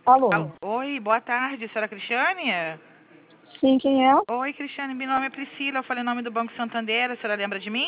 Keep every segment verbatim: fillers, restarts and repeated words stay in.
Alô? Al- Oi, boa tarde, senhora Cristiane? Sim, quem é? Oi, Cristiane, meu nome é Priscila, eu falei em nome do Banco Santander, a senhora lembra de mim?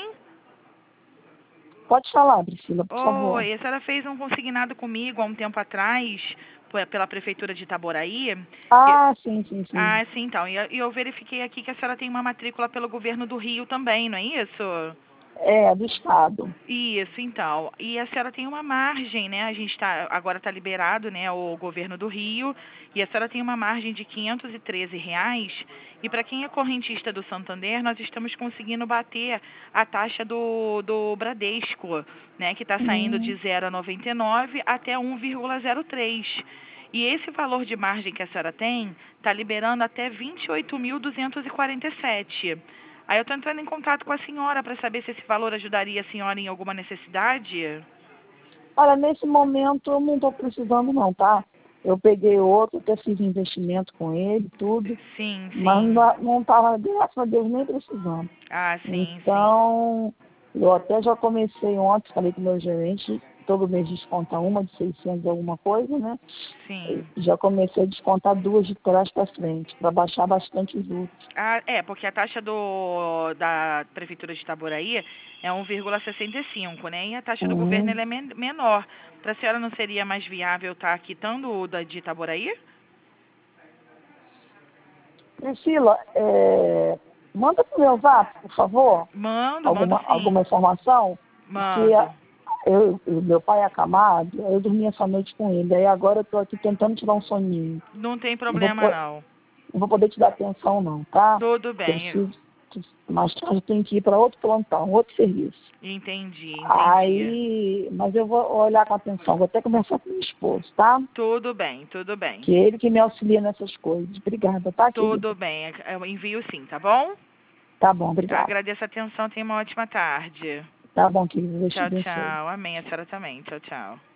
Pode falar, Priscila, por favor. Oi, a senhora fez um consignado comigo há um tempo atrás, pe- pela Prefeitura de Itaboraí. E- Ah, sim, sim, sim. Ah, sim, então, e e eu verifiquei aqui que a senhora tem uma matrícula pelo governo do Rio também, não é isso? É, do Estado. Isso, então. E a senhora tem uma margem, né? A gente tá, agora está liberado, né, o governo do Rio, e a senhora tem uma margem de quinhentos e treze reais. E para quem é correntista do Santander, nós estamos conseguindo bater a taxa do, do Bradesco, né, que está saindo de Hum, zero vírgula noventa e nove até um vírgula zero três. E esse valor de margem que a senhora tem está liberando até vinte e oito mil duzentos e quarenta e sete. Aí eu estou entrando em contato com a senhora para saber se esse valor ajudaria a senhora em alguma necessidade. olha, nesse momento eu não estou precisando não, tá? Eu peguei outro, até fiz investimento com ele, tudo, Sim, mas sim. não estava, graças a Deus, nem precisando. Ah, sim, sim. Então, eu até já comecei ontem, falei com o meu gerente, todo mês desconta uma de seiscentos alguma coisa, né? Sim. Já comecei a descontar duas de trás para frente, para baixar bastante os juros. Ah, é, porque a taxa do da Prefeitura de Itaboraí é um vírgula sessenta e cinco, né? E a taxa do governo Uhum. ela é men menor. Para a senhora não seria mais viável estar quitando o da de Itaboraí? Priscila, é, manda para o meu zap, por favor, Mando, mando alguma, sim. alguma informação, porque a- Mando. eu, eu- meu pai é acamado, eu dormia essa noite com ele, aí agora eu estou aqui tentando tirar um soninho. Não tem Não vou, problema po- não. não vou poder te dar atenção não, tá? Tudo bem. Preciso, mais tarde eu tenho que ir para outro plantão, outro serviço. Entendi, entendi. Aí, mas eu vou olhar com atenção, vou até conversar com meu esposo, tá? Tudo bem, tudo bem. Que é ele que me auxilia nessas coisas. Obrigada, tá, querida? Tudo bem. Eu envio sim, tá bom? Tá bom, obrigada. Agradeço a atenção, tenha uma ótima tarde. Tá bom, querida, Deus te Tchau, abençoe. tchau. Amém, a senhora também. Tchau, tchau.